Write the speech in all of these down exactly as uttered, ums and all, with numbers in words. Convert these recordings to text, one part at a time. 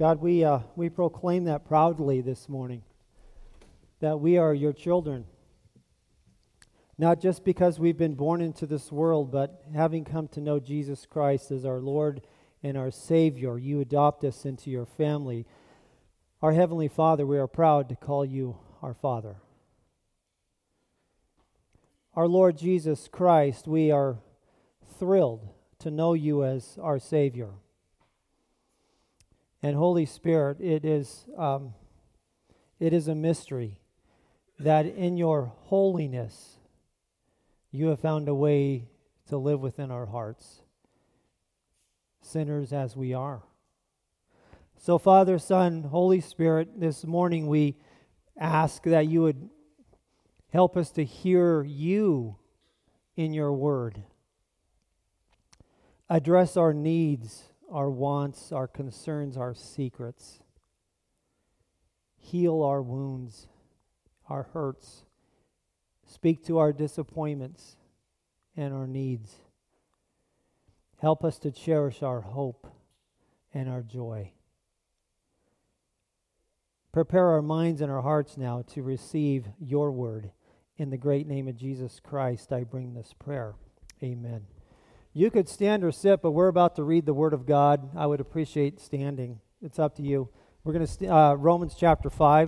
God, we uh, we proclaim that proudly this morning, that we are your children. Not just because we've been born into this world, but having come to know Jesus Christ as our Lord and our Savior, you adopt us into your family. Our Heavenly Father, we are proud to call you our Father. Our Lord Jesus Christ, we are thrilled to know you as our Savior. And Holy Spirit, it is um, it is a mystery that in your holiness you have found a way to live within our hearts, sinners as we are. So Father, Son, Holy Spirit, this morning we ask that you would help us to hear you in your word. Address our needs, our wants, our concerns, our secrets. Heal our wounds, our hurts. Speak to our disappointments and our needs. Help us to cherish our hope and our joy. Prepare our minds and our hearts now to receive your word. In the great name of Jesus Christ, I bring this prayer. Amen. You could stand or sit, but we're about to read the Word of God. I would appreciate standing. It's up to you. We're going to st- uh, Romans chapter five.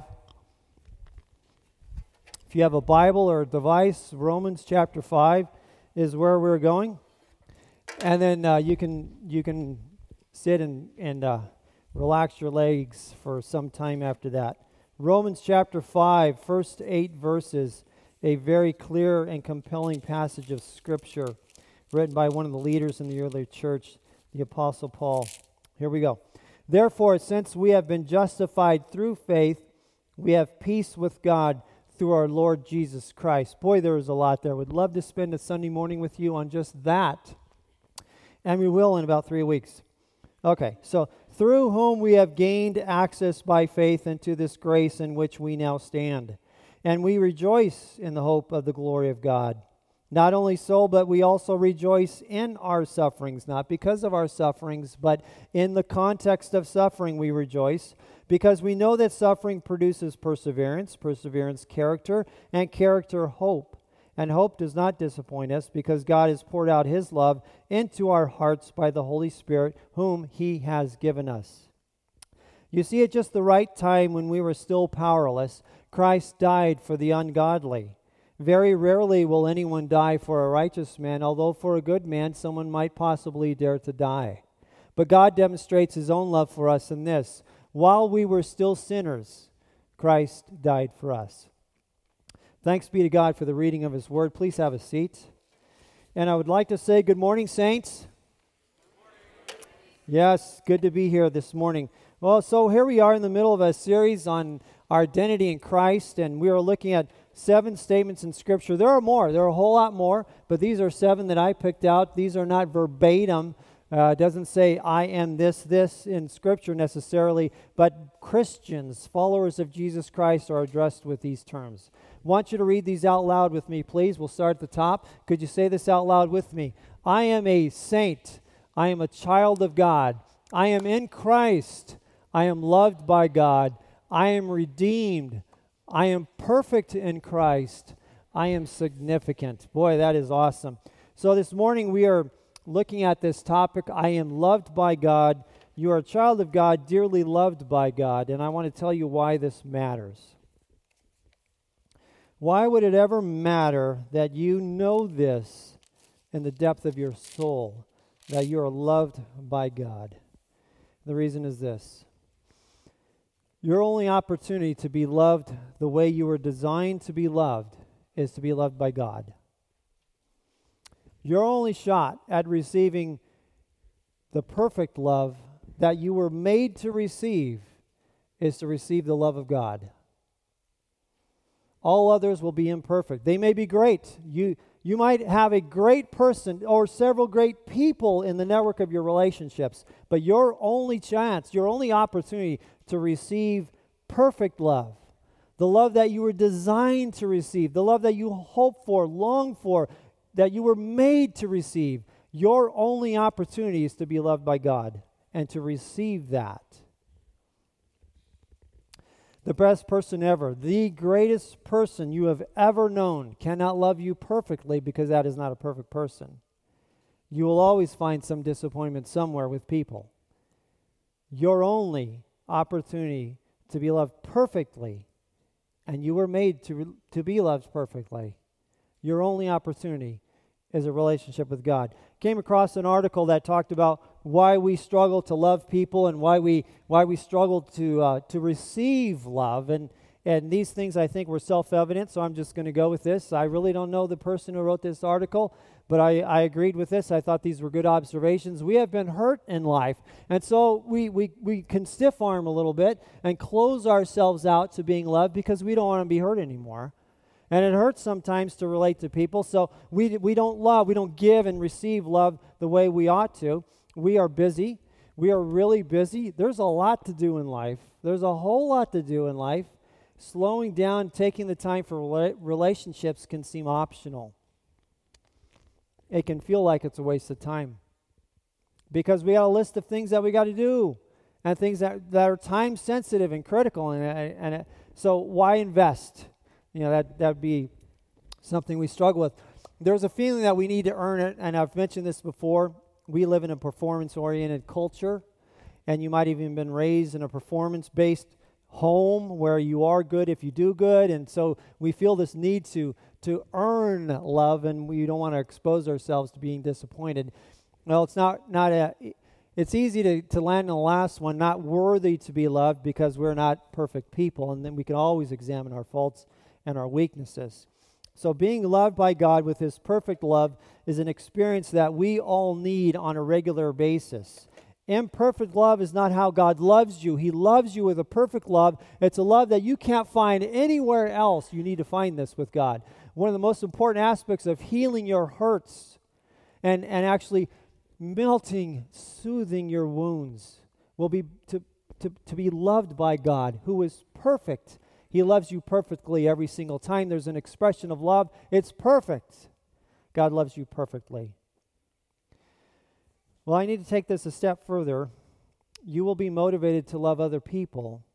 If you have a Bible or a device, Romans chapter five is where we're going. And then uh, you can you can sit and and uh, relax your legs for some time after that. Romans chapter five, first eight verses, a very clear and compelling passage of Scripture, written by one of the leaders in the early church, the Apostle Paul. Here we go. Therefore, since we have been justified through faith, we have peace with God through our Lord Jesus Christ. Boy, there is a lot there. Would love to spend a Sunday morning with you on just that. And we will in about three weeks. Okay, so through whom we have gained access by faith into this grace in which we now stand. And we rejoice in the hope of the glory of God. Not only so, but we also rejoice in our sufferings, not because of our sufferings, but in the context of suffering we rejoice, because we know that suffering produces perseverance, perseverance character, and character hope. And hope does not disappoint us, because God has poured out His love into our hearts by the Holy Spirit, whom He has given us. You see, at just the right time when we were still powerless, Christ died for the ungodly. Very rarely will anyone die for a righteous man, although for a good man someone might possibly dare to die. But God demonstrates His own love for us in this: while we were still sinners, Christ died for us. Thanks be to God for the reading of His Word. Please have a seat. And I would like to say good morning, saints. Good morning. Yes, good to be here this morning. Well, so here we are in the middle of a series on our identity in Christ, and we are looking at seven statements in Scripture. There are more. There are a whole lot more, but these are seven that I picked out. These are not verbatim. Uh, it doesn't say, I am this, this in Scripture necessarily, but Christians, followers of Jesus Christ, are addressed with these terms. I want you to read these out loud with me, please. We'll start at the top. Could you say this out loud with me? I am a saint. I am a child of God. I am in Christ. I am loved by God. I am redeemed. I am perfect in Christ. I am significant. Boy, that is awesome. So this morning we are looking at this topic, I am loved by God. You are a child of God, dearly loved by God. And I want to tell you why this matters. Why would it ever matter that you know this in the depth of your soul, that you are loved by God? The reason is this. Your only opportunity to be loved the way you were designed to be loved is to be loved by God. Your only shot at receiving the perfect love that you were made to receive is to receive the love of God. All others will be imperfect. They may be great. You, you might have a great person or several great people in the network of your relationships, but your only chance, your only opportunity to receive perfect love, the love that you were designed to receive, the love that you hope for, long for, that you were made to receive, your only opportunity is to be loved by God and to receive that. The best person ever, the greatest person you have ever known, cannot love you perfectly because that is not a perfect person. You will always find some disappointment somewhere with people. Your only opportunity to be loved perfectly, and you were made to, to be loved perfectly, your only opportunity is a relationship with God. Came across an article that talked about why we struggle to love people and why we why we struggle to uh, to receive love, and and these things I think were self-evident. So I'm just going to go with this. I really don't know the person who wrote this article, but I, I agreed with this. I thought these were good observations. We have been hurt in life, and so we we we can stiff arm a little bit and close ourselves out to being loved because we don't want to be hurt anymore. And it hurts sometimes to relate to people, so we we don't love, we don't give and receive love the way we ought to. We are busy. We are really busy. There's a lot to do in life. There's a whole lot to do in life. Slowing down, taking the time for rela- relationships can seem optional. It can feel like it's a waste of time because we got a list of things that we got to do and things that, that are time sensitive and critical, and, and, and so why invest? You know, that that would be something we struggle with. There's a feeling that we need to earn it, and I've mentioned this before. We live in a performance-oriented culture, and you might even been raised in a performance-based home where you are good if you do good, and so we feel this need to to earn love, and we don't want to expose ourselves to being disappointed. Well, it's not not a. It's easy to, to land on the last one, not worthy to be loved because we're not perfect people, and then we can always examine our faults and our weaknesses. So being loved by God with His perfect love is an experience that we all need on a regular basis. Imperfect love is not how God loves you. He loves you with a perfect love. It's a love that you can't find anywhere else. You need to find this with God. One of the most important aspects of healing your hurts and, and actually melting, soothing your wounds will be to, to, to be loved by God, who is perfect. He loves you perfectly every single time there's an expression of love. It's perfect. God loves you perfectly. Well, I need to take this a step further. You will be motivated to love other people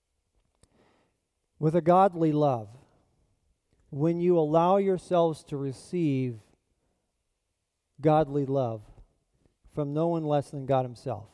with a godly love when you allow yourselves to receive godly love from no one less than God Himself.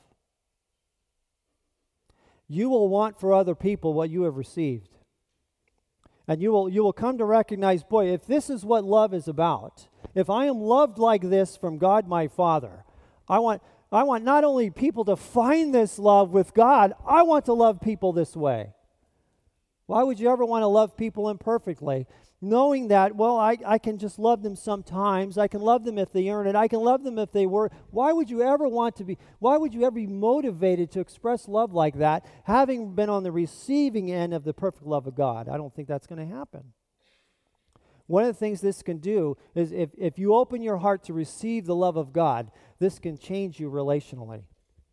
You will want for other people what you have received. And you will you will come to recognize, boy, if this is what love is about, if I am loved like this from God my Father, I want I want not only people to find this love with God, I want to love people this way. Why would you ever want to love people imperfectly? Knowing that, well, I, I can just love them sometimes. I can love them if they earn it. I can love them if they work. Why would you ever want to be, why would you ever be motivated to express love like that, having been on the receiving end of the perfect love of God? I don't think that's going to happen. One of the things this can do is if, if you open your heart to receive the love of God, this can change you relationally.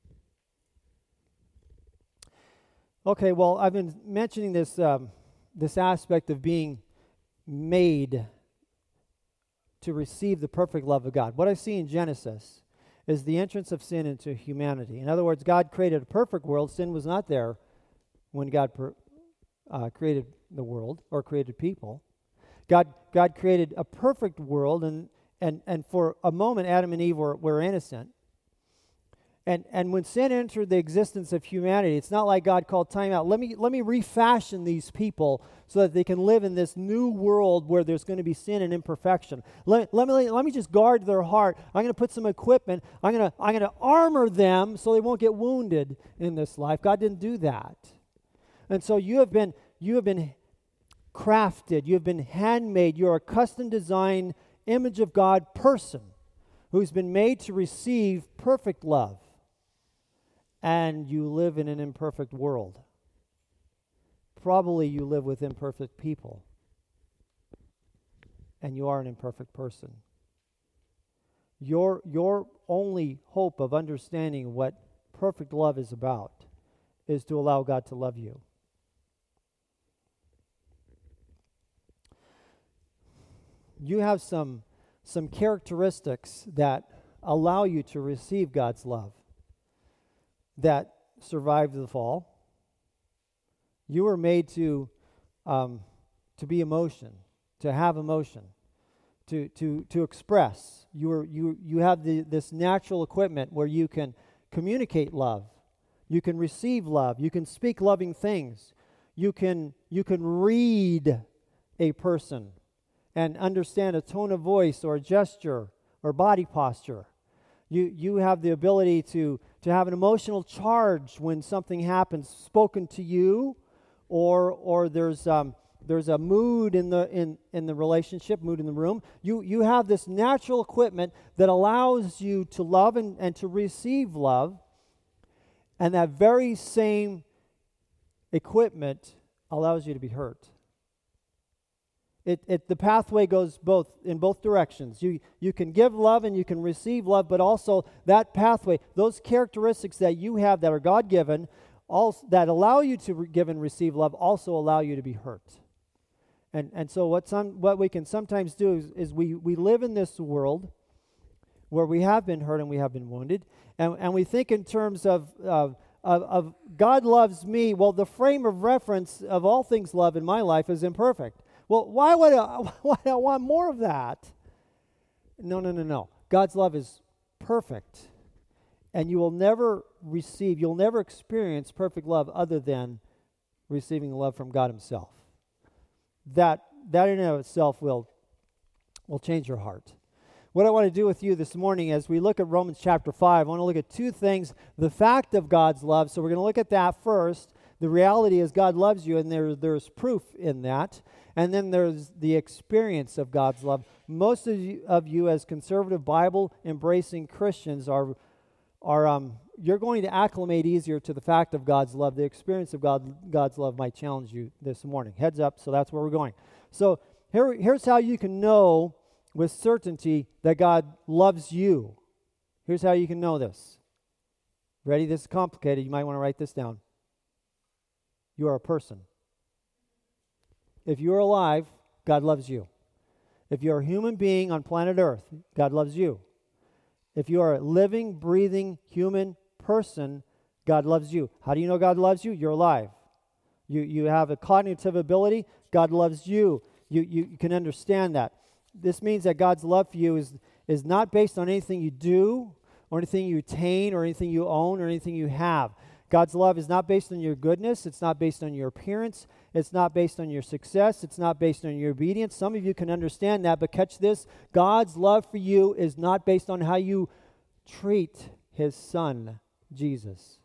Okay, well, I've been mentioning this um, this aspect of being made to receive the perfect love of God. What I see in Genesis is the entrance of sin into humanity. In other words, God created a perfect world. Sin was not there when God per, uh, created the world or created people. God God created a perfect world, and and and for a moment, Adam and Eve were, were innocent. And and when sin entered the existence of humanity, it's not like God called time out. Let me let me refashion these people so that they can live in this new world where there's going to be sin and imperfection. Let, let me let me just guard their heart. I'm going to put some equipment. I'm going to I'm going to armor them so they won't get wounded in this life. God didn't do that. And so you have been you have been crafted. You have been handmade. You're a custom designed image of God person who's been made to receive perfect love. And you live in an imperfect world. Probably you live with imperfect people. And you are an imperfect person. Your, your only hope of understanding what perfect love is about is to allow God to love you. You have some, some characteristics that allow you to receive God's love, that survived the fall. You were made to um, to be emotion, to have emotion, to to to express. You are you you have the, this natural equipment where you can communicate love, you can receive love, you can speak loving things, you can you can read a person and understand a tone of voice or a gesture or body posture. You you have the ability to to have an emotional charge when something happens spoken to you, or or there's um, there's a mood in the in, in the relationship, mood in the room. You you have this natural equipment that allows you to love and, and to receive love, and that very same equipment allows you to be hurt. It, it, the pathway goes both in both directions. You you can give love and you can receive love, but also that pathway, those characteristics that you have that are God-given, also, that allow you to re- give and receive love, also allow you to be hurt. And and so what some what we can sometimes do is, is we we live in this world where we have been hurt and we have been wounded, and and we think in terms of of of, of God loves me. Well, the frame of reference of all things love in my life is imperfect. Well, why would I, why do I want more of that? No, no, no, no. God's love is perfect. And you will never receive, you'll never experience perfect love other than receiving love from God himself. That that in and of itself will, will change your heart. What I want to do with you this morning as we look at Romans chapter five, I want to look at two things. The fact of God's love, so we're going to look at that first. The reality is God loves you, and there, there's proof in that. And then there's the experience of God's love. Most of you, of you as conservative Bible-embracing Christians are, are um, you're going to acclimate easier to the fact of God's love. The experience of God, God's love might challenge you this morning. Heads up, so that's where we're going. So here, here's how you can know with certainty that God loves you. Here's how you can know this. Ready? This is complicated. You might want to write this down. You are a person. If you're alive, God loves you. If you're a human being on planet Earth, God loves you. If you are a living, breathing human person, God loves you. How do you know God loves you? You're alive. You you have a cognitive ability. God loves you. You you, you can understand that. This means that God's love for you is, is not based on anything you do or anything you attain or anything you own or anything you have. God's love is not based on your goodness. It's not based on your appearance. It's not based on your success. It's not based on your obedience. Some of you can understand that, but catch this. God's love for you is not based on how you treat his son, Jesus.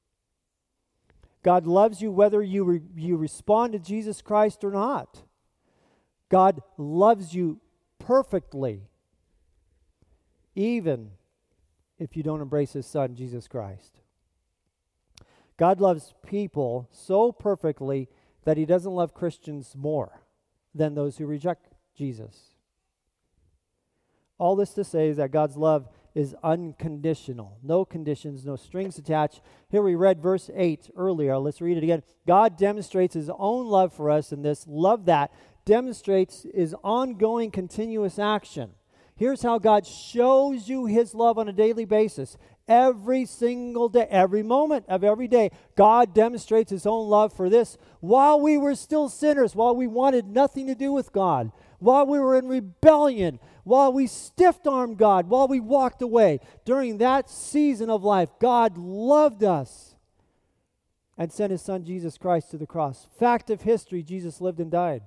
God loves you whether you, re- you respond to Jesus Christ or not. God loves you perfectly, even if you don't embrace his son, Jesus Christ. God loves people so perfectly that he doesn't love Christians more than those who reject Jesus. All this to say is that God's love is unconditional. No conditions, no strings attached. Here we read verse eight earlier. Let's read it again. God demonstrates his own love for us, and this love that demonstrates his ongoing continuous action. Here's how God shows you his love on a daily basis. Every single day, every moment of every day, God demonstrates his own love for this while we were still sinners, while we wanted nothing to do with God, while we were in rebellion, while we stiff-armed God, while we walked away. During that season of life, God loved us and sent his son Jesus Christ to the cross. Fact of history, Jesus lived and died.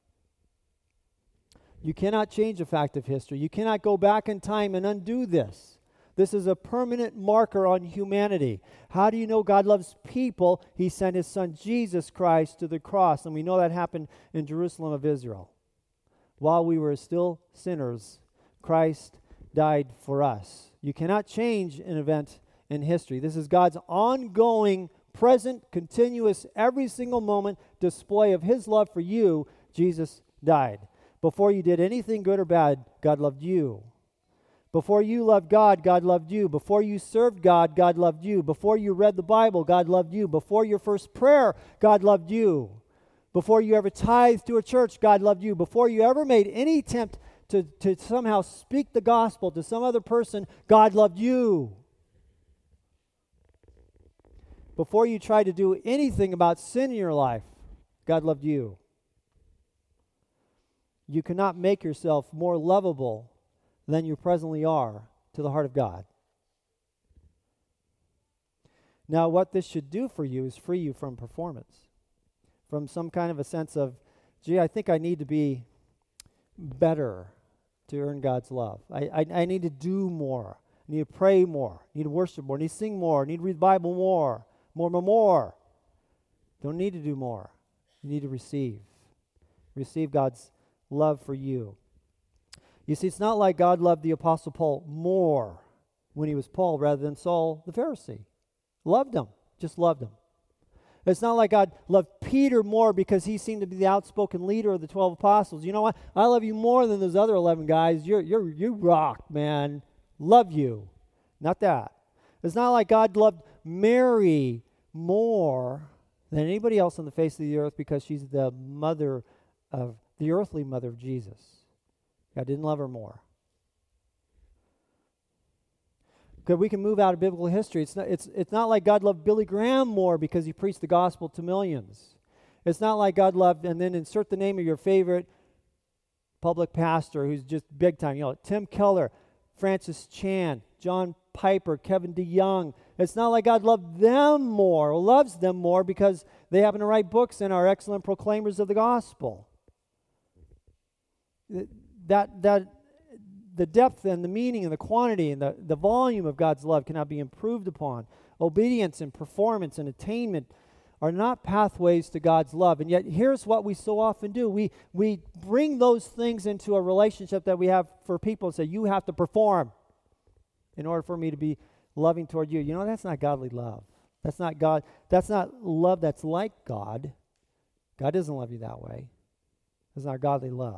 You cannot change a fact of history. You cannot go back in time and undo this. This is a permanent marker on humanity. How do you know God loves people? He sent his son Jesus Christ to the cross. And we know that happened in Jerusalem of Israel. While we were still sinners, Christ died for us. You cannot change an event in history. This is God's ongoing, present, continuous, every single moment display of his love for you. Jesus died. Before you did anything good or bad, God loved you. Before you loved God, God loved you. Before you served God, God loved you. Before you read the Bible, God loved you. Before your first prayer, God loved you. Before you ever tithed to a church, God loved you. Before you ever made any attempt to, to somehow speak the gospel to some other person, God loved you. before you tried to do anything about sin in your life, God loved you. You cannot make yourself more lovable than you presently are to the heart of God. Now, what this should do for you is free you from performance, from some kind of a sense of, gee, I think I need to be better to earn God's love. I, I, I need to do more. I need to pray more. I need to worship more. I need to sing more. I need to read the Bible more. More, more, more. Don't need to do more. You need to receive. Receive God's love for you. You see, it's not like God loved the Apostle Paul more when he was Paul rather than Saul the Pharisee. Loved him. Just loved him. It's not like God loved Peter more because he seemed to be the outspoken leader of the twelve apostles. You know what? I love you more than those other eleven guys. You're, you're, you rock, man. Love you. Not that. It's not like God loved Mary more than anybody else on the face of the earth because she's the mother of, the earthly mother of Jesus. God didn't love her more. Because we can move out of biblical history. It's not, it's, it's not like God loved Billy Graham more because he preached the gospel to millions. It's not like God loved, and then insert the name of your favorite public pastor who's just big time. You know, Tim Keller, Francis Chan, John Piper, Kevin DeYoung. It's not like God loved them more or loves them more because they happen to write books and are excellent proclaimers of the gospel. That, that, the depth and the meaning and the quantity and the, the volume of God's love cannot be improved upon. Obedience and performance and attainment are not pathways to God's love. And yet here's what we so often do. We, we bring those things into a relationship that we have for people and say, you have to perform in order for me to be loving toward you. You know, that's not godly love. That's not God. That's not love that's like God. God doesn't love you that way. It's not godly love.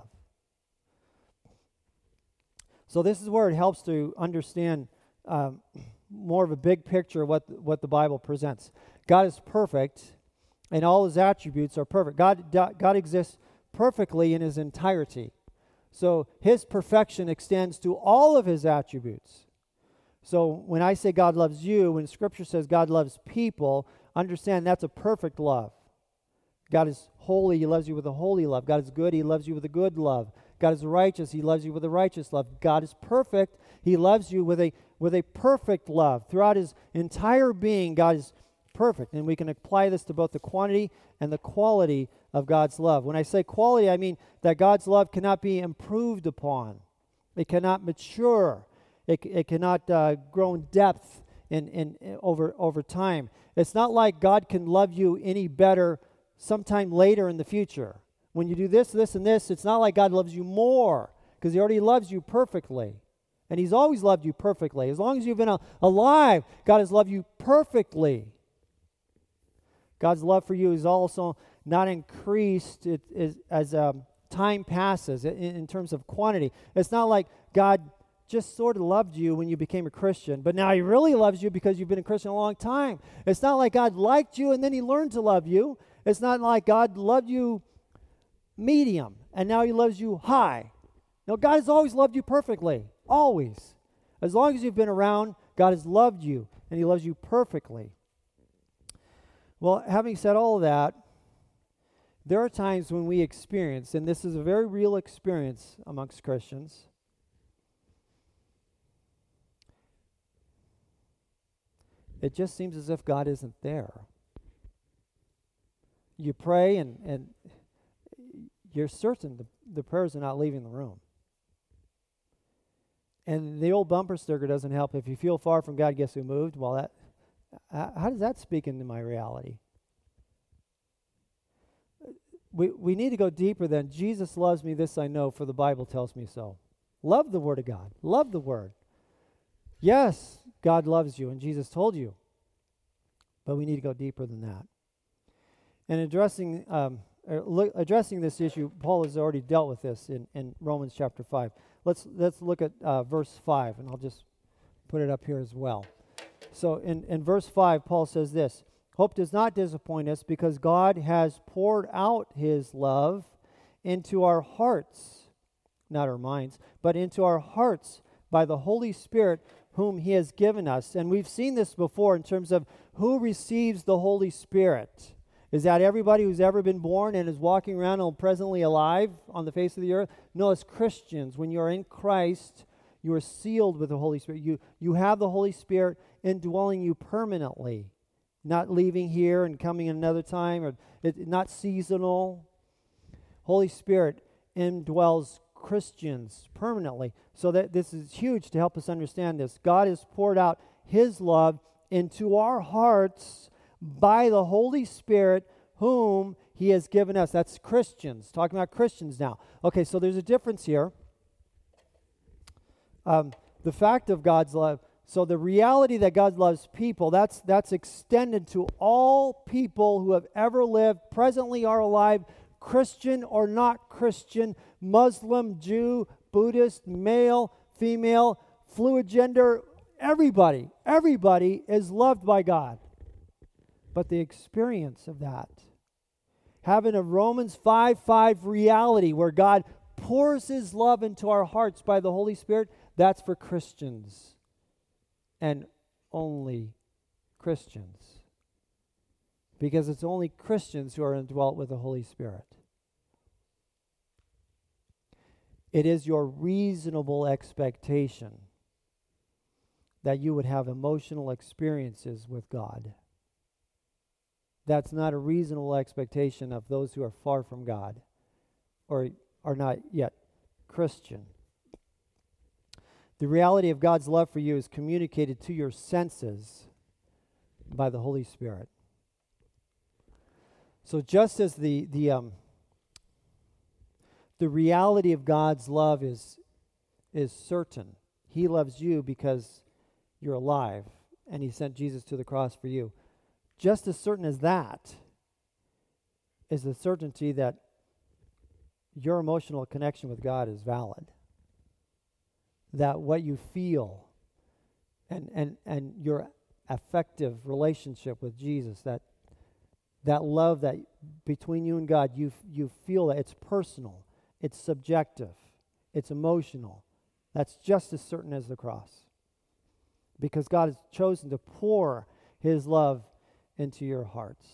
So this is where it helps to understand um, more of a big picture of what, what the Bible presents. God is perfect, and all his attributes are perfect. God, God exists perfectly in his entirety. So his perfection extends to all of his attributes. So when I say God loves you, when Scripture says God loves people, understand that's a perfect love. God is holy, he loves you with a holy love. God is good, he loves you with a good love. God is righteous, he loves you with a righteous love. God is perfect, he loves you with a with a perfect love. Throughout his entire being, God is perfect. And we can apply this to both the quantity and the quality of God's love. When I say quality, I mean that God's love cannot be improved upon. It cannot mature. It, it cannot uh, grow in depth in, in, in over, over time. It's not like God can love you any better sometime later in the future. When you do this, this, and this, it's not like God loves you more because he already loves you perfectly. And he's always loved you perfectly. As long as you've been a, alive, God has loved you perfectly. God's love for you is also not increased it, is, as um, time passes in, in terms of quantity. It's not like God just sort of loved you when you became a Christian, but now he really loves you because you've been a Christian a long time. It's not like God liked you and then he learned to love you. It's not like God loved you medium and now he loves you high. No, God has always loved you perfectly. Always. As long as you've been around, God has loved you and he loves you perfectly. Well, having said all of that, there are times when we experience, and this is a very real experience amongst Christians, it just seems as if God isn't there. You pray and, and you're certain the, the prayers are not leaving the room. And the old bumper sticker doesn't help. If you feel far from God, guess who moved? Well, that how does that speak into my reality? We we need to go deeper than Jesus loves me, this I know, for the Bible tells me so. Love the Word of God. Love the Word. Yes, God loves you, and Jesus told you. But we need to go deeper than that. And addressing um, look, addressing this issue, Paul has already dealt with this in, in Romans chapter five. Let's let's look at uh, verse five, and I'll just put it up here as well. So in, in verse five, Paul says this, hope does not disappoint us because God has poured out his love into our hearts, not our minds, but into our hearts by the Holy Spirit whom he has given us. And we've seen this before in terms of who receives the Holy Spirit. Is that everybody who's ever been born and is walking around and presently alive on the face of the earth? No, it's Christians. When you are in Christ, you are sealed with the Holy Spirit. You, you have the Holy Spirit indwelling you permanently, not leaving here and coming another time, or it, not seasonal. Holy Spirit indwells Christians permanently. So that this is huge to help us understand this. God has poured out his love into our hearts by the Holy Spirit whom he has given us. That's Christians. Talking about Christians now. Okay, so there's a difference here. Um, the fact of God's love. So the reality that God loves people, that's that's extended to all people who have ever lived, presently are alive, Christian or not Christian, Muslim, Jew, Buddhist, male, female, fluid gender, everybody, everybody is loved by God. But the experience of that, having a Romans five five reality where God pours his love into our hearts by the Holy Spirit, that's for Christians and only Christians. Because it's only Christians who are indwelt with the Holy Spirit. It is your reasonable expectation that you would have emotional experiences with God. That's not a reasonable expectation of those who are far from God or are not yet Christian. The reality of God's love for you is communicated to your senses by the Holy Spirit. So just as the the um, the reality of God's love is is certain, he loves you because you're alive, and he sent Jesus to the cross for you. Just as certain as that is the certainty that your emotional connection with God is valid. That what you feel and and and your affective relationship with Jesus, that that love that between you and God, you you feel that it's personal, it's subjective, it's emotional. That's just as certain as the cross. Because God has chosen to pour his love into your hearts.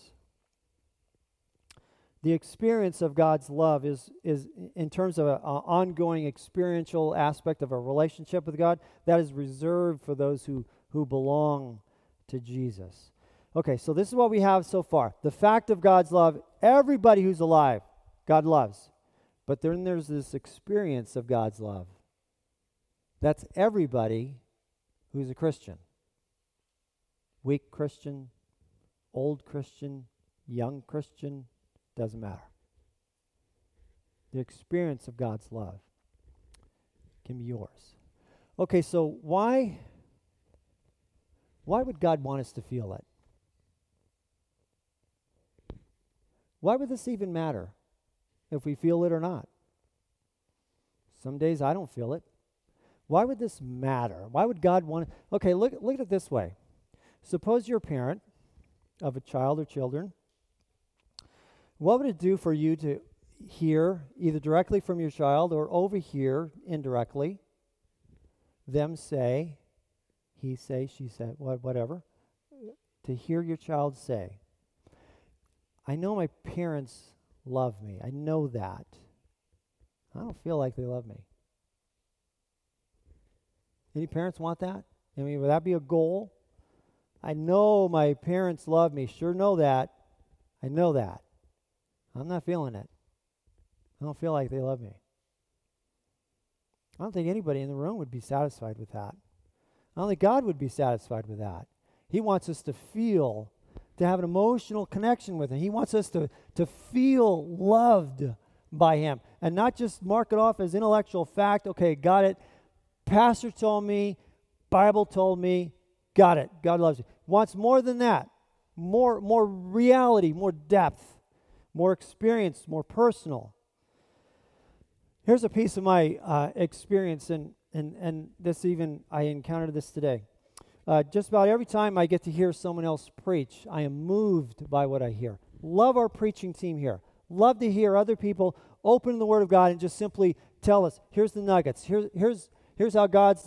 The experience of God's love is, is in terms of an ongoing experiential aspect of a relationship with God, that is reserved for those who, who belong to Jesus. Okay, so this is what we have so far. The fact of God's love, everybody who's alive, God loves. But then there's this experience of God's love. That's everybody who's a Christian. Weak Christian, old Christian, young Christian, doesn't matter. The experience of God's love can be yours. Okay, so why, why would God want us to feel it? Why would this even matter if we feel it or not? Some days I don't feel it. Why would this matter? Why would God want it? Okay, look, look at it this way. Suppose you're a parent of a child or children. What would it do for you to hear, either directly from your child or overhear indirectly, them say, he say, she said, whatever, to hear your child say, I know my parents love me. I know that. I don't feel like they love me. Any parents want that? I mean, would that be a goal? I know my parents love me. Sure know that. I know that. I'm not feeling it. I don't feel like they love me. I don't think anybody in the room would be satisfied with that. I don't think God would be satisfied with that. He wants us to feel, to have an emotional connection with him. He wants us to, to feel loved by him and not just mark it off as intellectual fact. Okay, got it. Pastor told me, Bible told me, got it. God loves you. Wants more than that. More, more reality, more depth. More experience, more personal. Here's a piece of my uh, experience, and, and, and this even, I encountered this today. Uh, just about every time I get to hear someone else preach, I am moved by what I hear. Love our preaching team here. Love to hear other people open the Word of God and just simply tell us, here's the nuggets. Here, here's, here's how God's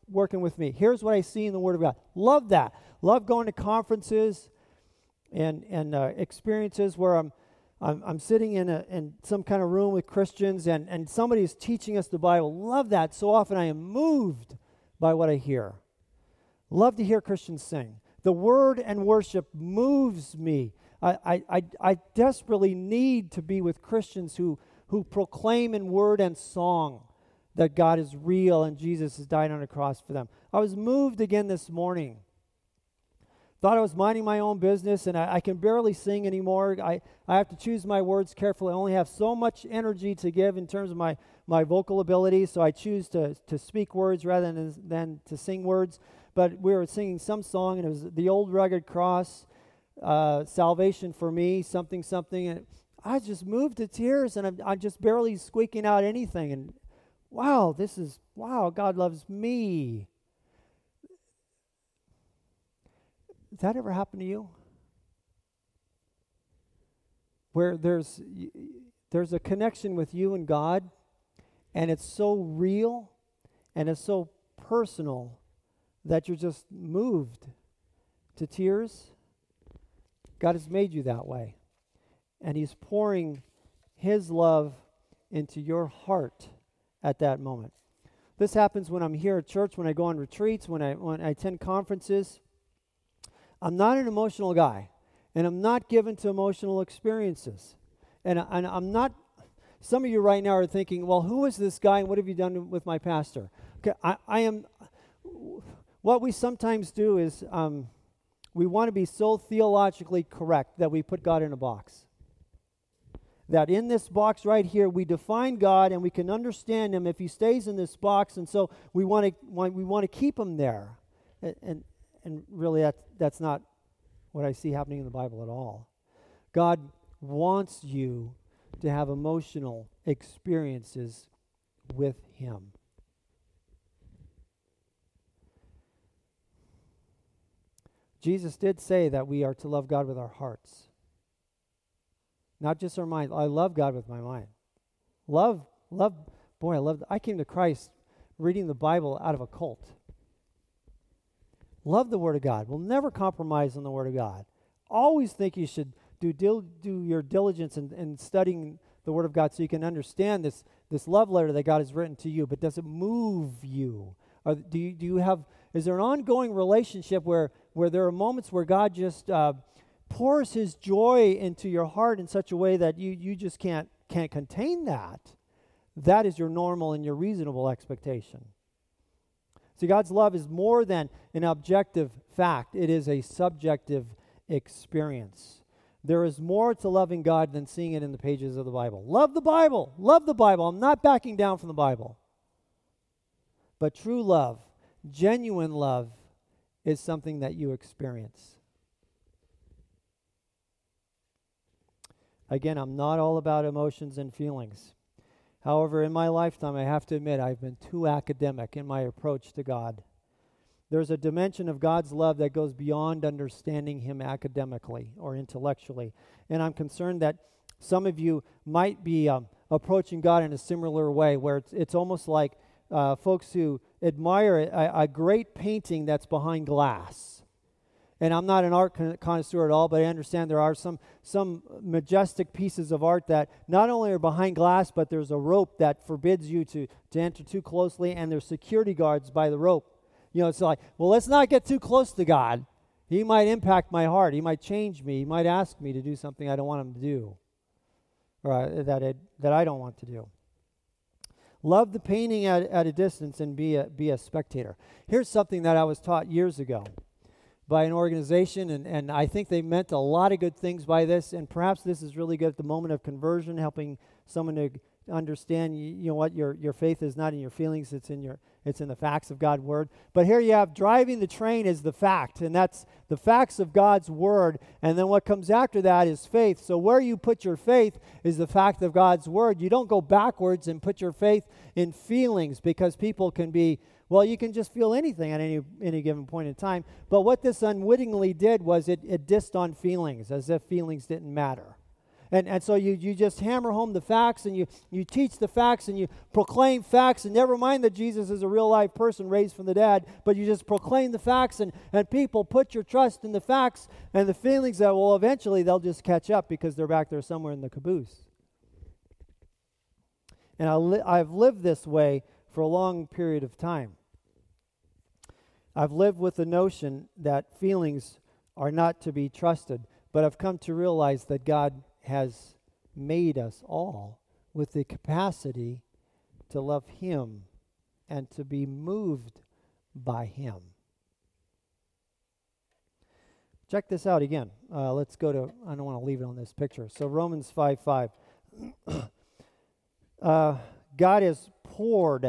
working with me. Here's what I see in the Word of God. Love that. Love going to conferences and and uh, experiences where I'm I'm, I'm sitting in a in some kind of room with Christians and and somebody is teaching us the Bible. Love that. So often I am moved by what I hear. Love to hear Christians sing. The Word and worship moves me. I I I, I desperately need to be with Christians who who proclaim in word and song that God is real and Jesus has died on a cross for them. I was moved again this morning. Thought I was minding my own business, and I, I can barely sing anymore. I, I have to choose my words carefully. I only have so much energy to give in terms of my, my vocal ability, so I choose to, to speak words rather than, than to sing words. But we were singing some song, and it was The Old Rugged Cross, uh, Salvation for Me, something, something. And I just moved to tears, and I'm, I'm just barely squeaking out anything. And wow, this is, wow, God loves me. Has that ever happened to you? Where there's there's a connection with you and God, and it's so real, and it's so personal that you're just moved to tears? God has made you that way, and He's pouring His love into your heart at that moment. This happens when I'm here at church, when I go on retreats, when I when I attend conferences. I'm not an emotional guy, and I'm not given to emotional experiences. And, I, and I'm not, some of you right now are thinking, well, who is this guy and what have you done with my pastor? Okay, I, I am, what we sometimes do is um, we want to be so theologically correct that we put God in a box. That in this box right here, we define God and we can understand Him if He stays in this box, and so we want to we want to keep Him there. And, and And really, that, that's not what I see happening in the Bible at all. God wants you to have emotional experiences with Him. Jesus did say that we are to love God with our hearts, not just our mind. I love God with my mind. Love, love, boy, I love, I came to Christ reading the Bible out of a cult. Love the Word of God. We'll never compromise on the Word of God. Always think you should do dil- do your diligence in, in studying the Word of God so you can understand this, this love letter that God has written to you. But does it move you? Or do you, do you have, is there an ongoing relationship where, where there are moments where God just uh, pours His joy into your heart in such a way that you, you just can't, can't contain that? That is your normal and your reasonable expectation. See, God's love is more than an objective fact. It is a subjective experience. There is more to loving God than seeing it in the pages of the Bible. Love the Bible. Love the Bible. I'm not backing down from the Bible. But true love, genuine love, is something that you experience. Again, I'm not all about emotions and feelings. However, in my lifetime, I have to admit, I've been too academic in my approach to God. There's a dimension of God's love that goes beyond understanding Him academically or intellectually. And I'm concerned that some of you might be um, approaching God in a similar way, where it's, it's almost like uh, folks who admire a, a great painting that's behind glass. And I'm not an art con- connoisseur at all, but I understand there are some some majestic pieces of art that not only are behind glass, but there's a rope that forbids you to, to enter too closely, and there's security guards by the rope. You know, it's like, well, let's not get too close to God. He might impact my heart. He might change me. He might ask me to do something I don't want Him to do, or uh, that it, that I don't want to do. Love the painting at, at a distance and be a, be a spectator. Here's something that I was taught years ago by an organization, and, and I think they meant a lot of good things by this, and perhaps this is really good at the moment of conversion, helping someone to understand, you, you know what, your your faith is not in your feelings, it's in your it's in the facts of God's Word. But here you have driving the train is the fact, and that's the facts of God's Word, and then what comes after that is faith. So where you put your faith is the fact of God's Word. You don't go backwards and put your faith in feelings, because people can be, well, you can just feel anything at any any given point in time. But what this unwittingly did was it, it dissed on feelings, as if feelings didn't matter. And and so you, you just hammer home the facts, and you, you teach the facts, and you proclaim facts, and never mind that Jesus is a real life person raised from the dead, but you just proclaim the facts, and, and people put your trust in the facts and the feelings that, well, eventually they'll just catch up because they're back there somewhere in the caboose. And I li- I've lived this way for a long period of time. I've lived with the notion that feelings are not to be trusted, but I've come to realize that God has made us all with the capacity to love Him and to be moved by Him. Check this out again. Uh, let's go to, I don't want to leave it on this picture. So Romans five five. uh, God has poured.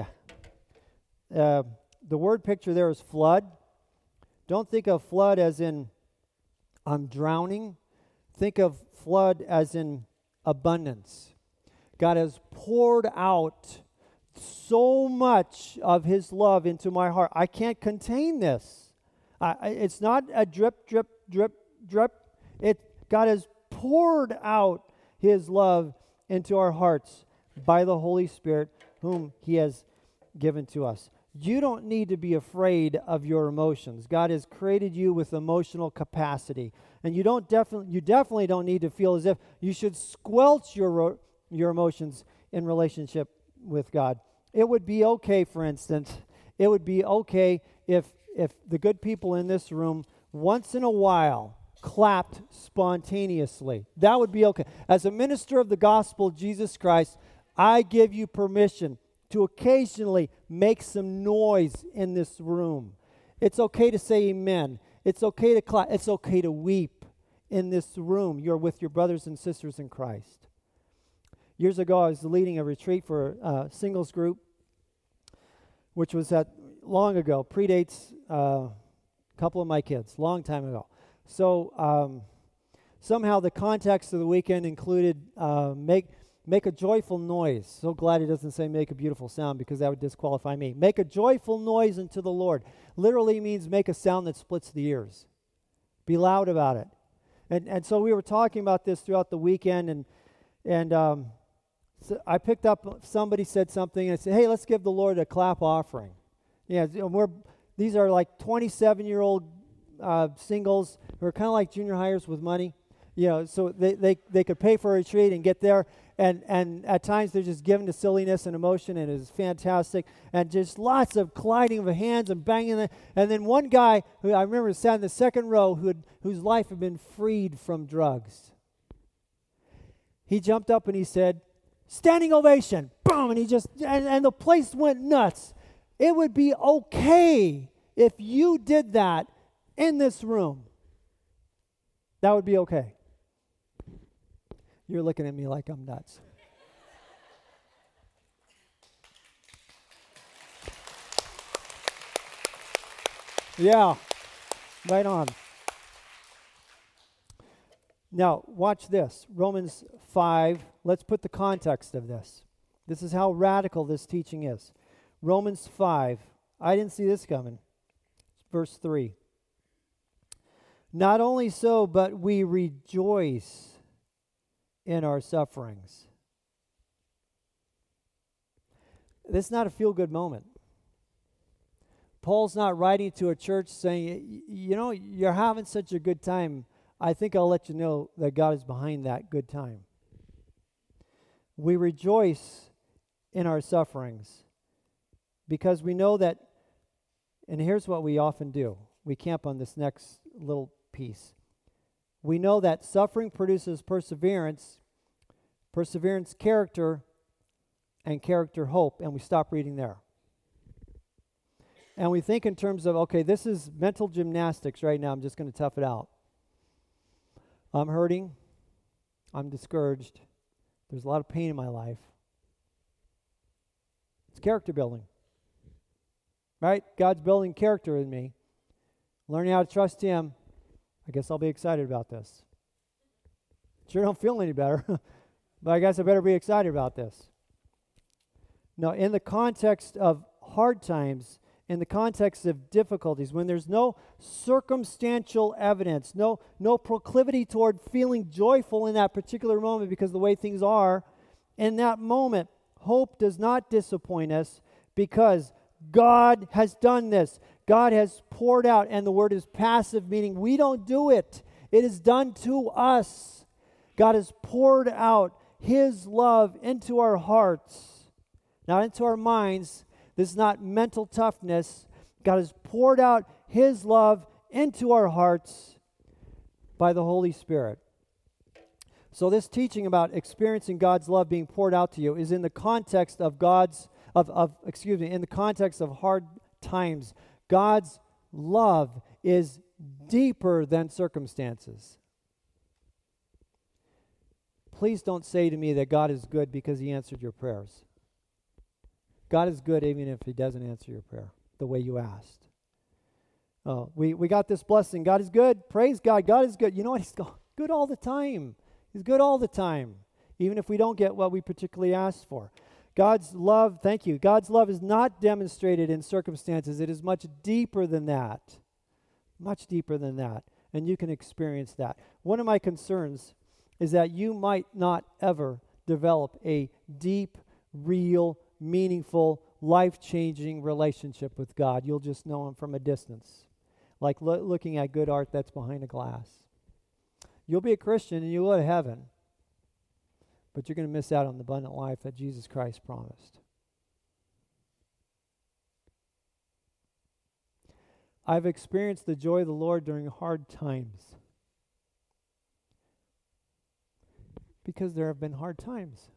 Uh, the word picture there is flood. Don't think of flood as in I'm drowning. Think of flood as in abundance. God has poured out so much of His love into my heart. I can't contain this. I, I, it's not a drip, drip, drip, drip. It, God has poured out His love into our hearts by the Holy Spirit, whom He has given to us. You don't need to be afraid of your emotions. God has created you with emotional capacity. And you don't definitely you definitely don't need to feel as if you should squelch your your emotions in relationship with God. It would be okay, for instance, it would be okay if if the good people in this room once in a while clapped spontaneously. That would be okay. As a minister of the gospel of Jesus Christ, I give you permission to occasionally make some noise in this room. It's okay to say amen. It's okay to clap. It's okay to weep in this room. You're with your brothers and sisters in Christ. Years ago, I was leading a retreat for a singles group, which was at long ago, predates uh, a couple of my kids, long time ago. So um, somehow the context of the weekend included uh, make make a joyful noise. So glad it doesn't say make a beautiful sound, because that would disqualify me. Make a joyful noise unto the Lord. Literally means make a sound that splits the ears. Be loud about it. And and so we were talking about this throughout the weekend, and and um, so I picked up, somebody said something, and I said, hey, let's give the Lord a clap offering. Yeah, we're these are like twenty-seven-year-old uh, singles who are kind of like junior hires with money. You know, so they, they, they could pay for a retreat and get there, and, and at times they're just given to silliness and emotion, and it's fantastic, and just lots of colliding of hands and banging. The, and then one guy, who I remember sat in the second row, who had, whose life had been freed from drugs. He jumped up and he said, standing ovation, boom, and he just, and, and the place went nuts. It would be okay if you did that in this room. That would be okay. You're looking at me like I'm nuts. Yeah, right on. Now, watch this. Romans five, let's put the context of this. This is how radical this teaching is. Romans five, I didn't see this coming. Verse three. Not only so, but we rejoice in our sufferings. This is not a feel-good moment. Paul's not writing to a church saying, you know, you're having such a good time. I think I'll let you know that God is behind that good time. We rejoice in our sufferings because we know that, and here's what we often do. We camp on this next little piece. We know that suffering produces perseverance, perseverance character, and character hope, and we stop reading there. And we think in terms of, okay, this is mental gymnastics right now. I'm just going to tough it out. I'm hurting. I'm discouraged. There's a lot of pain in my life. It's character building. Right? God's building character in me. Learning how to trust Him. I guess I'll be excited about this. Sure don't feel any better, but I guess I better be excited about this. Now, in the context of hard times, in the context of difficulties, when there's no circumstantial evidence, no, no proclivity toward feeling joyful in that particular moment because of the way things are, in that moment, hope does not disappoint us because God has done this. God has poured out, and the word is passive, meaning we don't do it. It is done to us. God has poured out His love into our hearts, not into our minds. This is not mental toughness. God has poured out His love into our hearts by the Holy Spirit. So this teaching about experiencing God's love being poured out to you is in the context of God's, of, of excuse me, in the context of hard times. God's love is deeper than circumstances. Please don't say to me that God is good because He answered your prayers. God is good even if He doesn't answer your prayer the way you asked. Oh, we, we got this blessing. God is good. Praise God. God is good. You know what? He's good all the time. He's good all the time, even if we don't get what we particularly asked for. God's love, thank you, God's love is not demonstrated in circumstances. It is much deeper than that. Much deeper than that. And you can experience that. One of my concerns is that you might not ever develop a deep, real, meaningful, life-changing relationship with God. You'll just know Him from a distance, like lo- looking at good art that's behind a glass. You'll be a Christian and you'll go to heaven, but you're going to miss out on the abundant life that Jesus Christ promised. I've experienced the joy of the Lord during hard times because there have been hard times.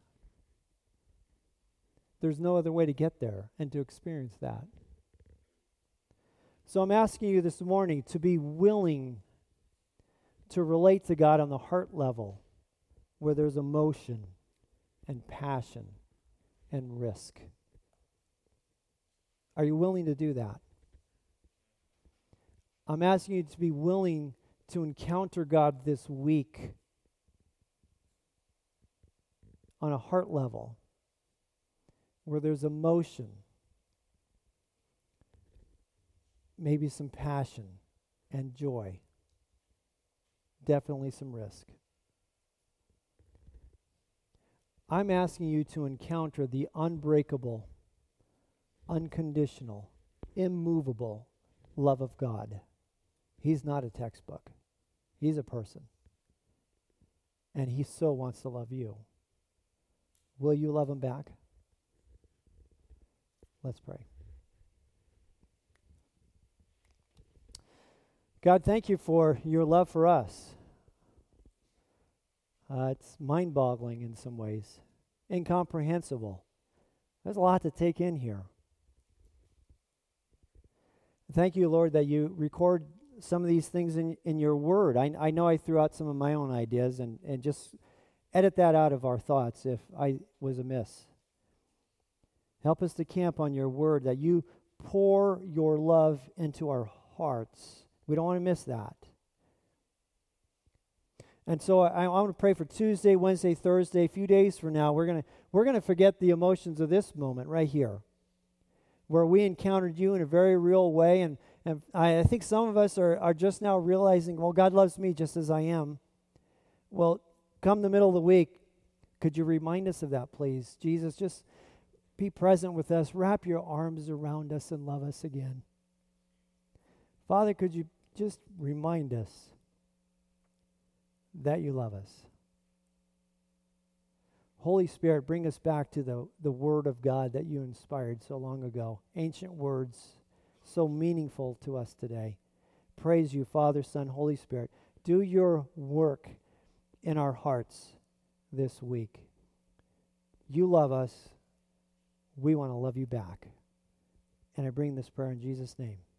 There's no other way to get there and to experience that. So I'm asking you this morning to be willing to relate to God on the heart level where there's emotion and passion and risk. Are you willing to do that? I'm asking you to be willing to encounter God this week on a heart level where there's emotion, maybe some passion and joy, definitely some risk. I'm asking you to encounter the unbreakable, unconditional, immovable love of God. He's not a textbook. He's a person. And He so wants to love you. Will you love Him back? Let's pray. God, thank you for your love for us. Uh, it's mind-boggling in some ways, incomprehensible. There's a lot to take in here. Thank you, Lord, that you record some of these things in, in your word. I, I know I threw out some of my own ideas, and, and just edit that out of our thoughts if I was amiss. Help us to camp on your word, that you pour your love into our hearts. We don't want to miss that. And so I, I want to pray for Tuesday, Wednesday, Thursday, a few days from now. We're gonna we're gonna forget the emotions of this moment right here, where we encountered you in a very real way. And, and I, I think some of us are, are just now realizing, well, God loves me just as I am. Well, come the middle of the week, could you remind us of that, please? Jesus, just be present with us. Wrap your arms around us and love us again. Father, could you just remind us that you love us? Holy Spirit, bring us back to the, the Word of God that you inspired so long ago. Ancient words, so meaningful to us today. Praise you, Father, Son, Holy Spirit. Do your work in our hearts this week. You love us. We want to love you back. And I bring this prayer in Jesus' name.